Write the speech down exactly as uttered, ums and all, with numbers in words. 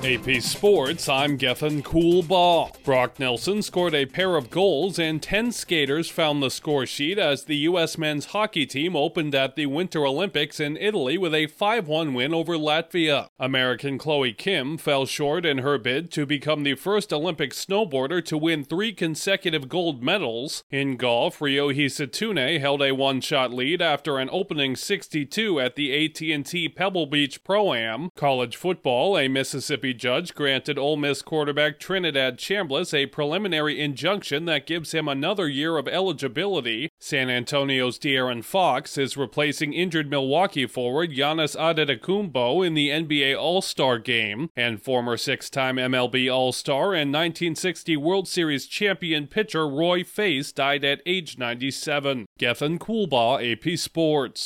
A P Sports, I'm Gethin Coolbaugh. Brock Nelson scored a pair of goals and ten skaters found the score sheet as the U S men's hockey team opened at the Winter Olympics in Italy with a five one win over Latvia. American Chloe Kim fell short in her bid to become the first Olympic snowboarder to win three consecutive gold medals. In golf, Ryohei Setsune held a one-shot lead after an opening sixty-two at the A T and T Pebble Beach Pro-Am. College football, a Mississippi judge granted Ole Miss quarterback Trinidad Chambliss a preliminary injunction that gives him another year of eligibility. San Antonio's De'Aaron Fox is replacing injured Milwaukee forward Giannis Antetokounmpo in the N B A All-Star Game, and former six-time M L B All-Star and nineteen sixty World Series champion pitcher Roy Face died at age ninety-seven. Gethin Coolbaugh, A P Sports.